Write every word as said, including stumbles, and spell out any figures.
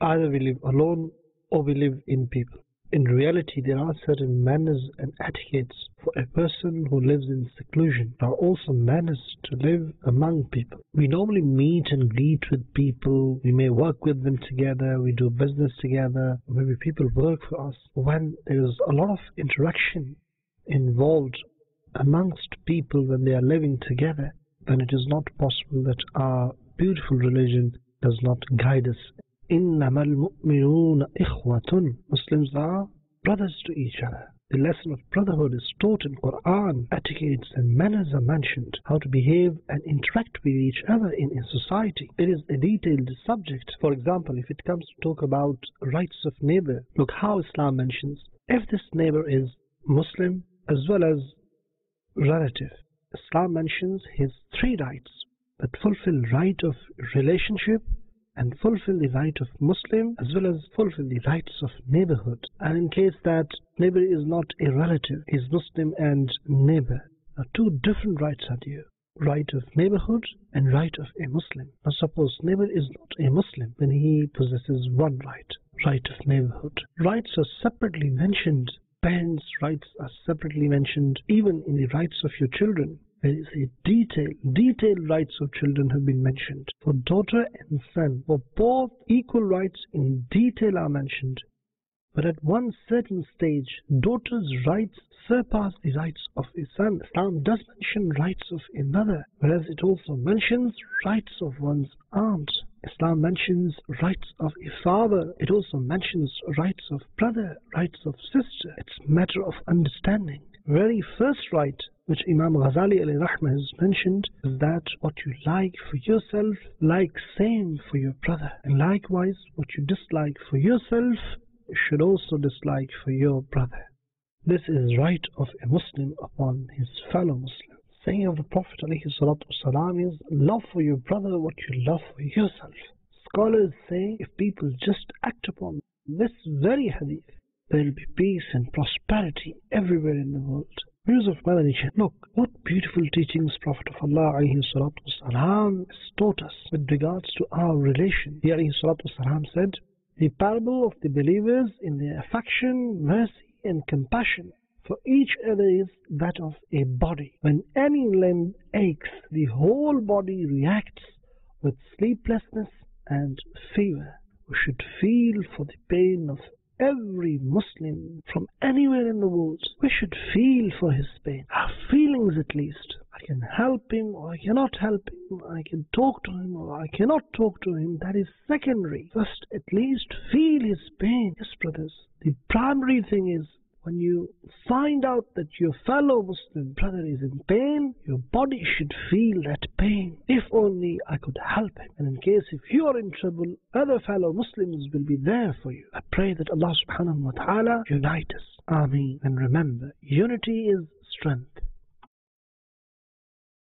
Either we live alone or we live in people. In reality, there are certain manners and etiquettes for a person who lives in seclusion. There are also manners to live among people. We normally meet and greet with people. We may work with them together. We do business together. Maybe people work for us. When there is a lot of interaction involved amongst people when they are living together, then it is not possible that our beautiful religion does not guide us. إِنَّمَا الْمُؤْمِنُونَ إِخْوَةٌ Muslims are brothers to each other. The lesson of brotherhood is taught in Quran. Etiquettes and manners are mentioned. How to behave and interact with each other in a society. It is a detailed subject. For example, if it comes to talk about rights of neighbor, look how Islam mentions if this neighbor is Muslim as well as relative. Islam mentions his three rights that fulfill right of relationship and fulfill the right of Muslim as well as fulfill the rights of neighborhood. And in case that neighbor is not a relative, is Muslim and neighbor. Now two different rights are there. Right of neighborhood and right of a Muslim. Now suppose neighbor is not a Muslim, then he possesses one right, right of neighborhood. Rights are separately mentioned. Parents' rights are separately mentioned, even in the rights of your children. There is a detail, detailed rights of children have been mentioned. For daughter and son, for both equal rights in detail are mentioned. But at one certain stage, daughter's rights surpass the rights of a son. Islam does mention rights of a mother, whereas it also mentions rights of one's aunt. Islam mentions rights of a father. It also mentions rights of brother, rights of sister. It's a matter of understanding. Very first right which Imam Ghazali alayhi rahmah has mentioned is that what you like for yourself, like same for your brother. And likewise, what you dislike for yourself, you should also dislike for your brother. This is right of a Muslim upon his fellow Muslim. Saying of the Prophet alayhi salatu wasalam is, love for your brother what you love for yourself. Scholars say if people just act upon this very hadith, there will be peace and prosperity everywhere in the world. Viewers of Madani Channel, look what beautiful teachings Prophet of Allah alayhi salatu wasalam has taught us with regards to our relation. He alayhi salatu wasalam said, the parable of the believers in their affection, mercy and compassion for each other is that of a body. When any limb aches, the whole body reacts with sleeplessness and fever. We should feel for the pain of every Muslim from anywhere in the world. We should feel for his pain. Our feelings at least. I can help him or I cannot help him. I can talk to him or I cannot talk to him. That is secondary. First, at least feel his pain. Yes, brothers. The primary thing is when you find out that your fellow Muslim brother is in pain, your body should feel that pain. If only I could help him. And in case if you are in trouble, other fellow Muslims will be there for you. I pray that Allah subhanahu wa ta'ala unite us. Ameen. And remember, unity is strength.